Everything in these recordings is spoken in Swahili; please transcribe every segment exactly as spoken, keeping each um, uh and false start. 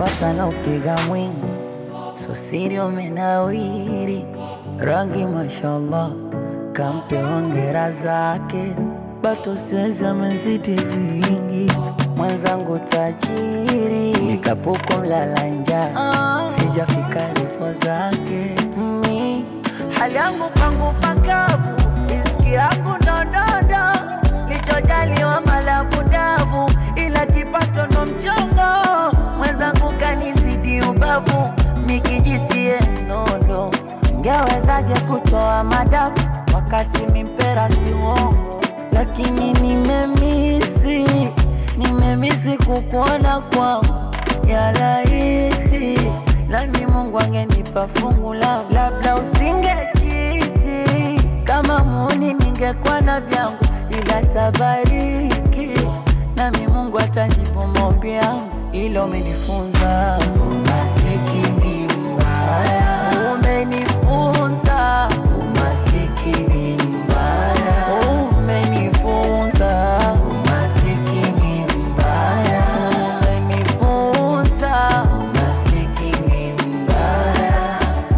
uliopata na upiga mwingi, so siri umenawiri, rangi mashallah, kampe hongera zake, bato siwezi amezidi vingi, mwenzangu tajiri, nikapuko mlala njaa, ah, sijafika ripo zake. Mi hali yangu pangu pakavu, riziki yangu ndodondo, lichojaliwa malavu davu, ila kipato ndo mchongo, mwenzangu kanizidi ubavu, mikijitie nondo, ngewezaje kutoa madafu wakati mimpera si uongo, lakini nimemisi, nimemisi kukuona kwangu, ya laiti nami Mungu angenipa fungu langu, labda usingejiti kama muuni ningekuwa na vyangu, ila tabariki nami Mungu atajibu maombi yangu, ilo umenifunza umasikini mbaya, umenifunza umasikini mbaya, umenifunza umasikini mbaya, umenifunza umasikini mbaya.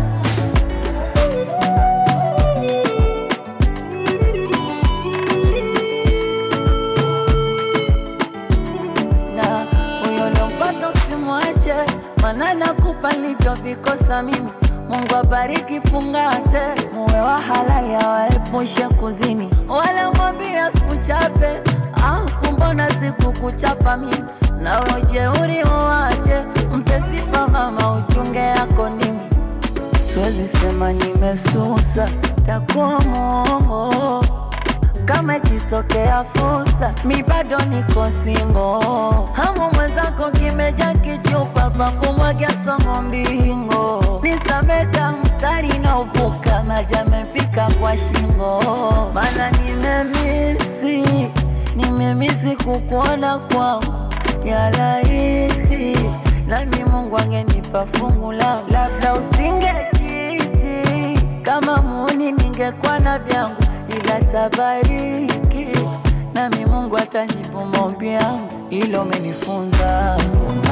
Na huyo lompata usimwache, maana nakupa livyo vikosa mimi, Mungu abariki fungate, muwe wa halali awaepushe kuzini, wala mwambia sikuchape, ah, kumbona siku kuchapa mimi, na ujeuri uwache, mpe sifa mama uchunge yako ndimi, siwezi sema nimesusa, takuwa mwongo, kama ikitokea fursa, mi bado niko singo, hamu mwenzako kimeja kichupa, pa kumwagia songo mbingo, nisameka mstari na uvuka, maji yamefika kwa shingo, mana nimemisi, nimemisi kukuona kwangu, ya laiti nami Mungu angenipa fungu langu, labda usingejiti kama muuni ningekuwa na vyangu, ila tabariki nami Mungu atajibu maombi yangu, ilo umenifunza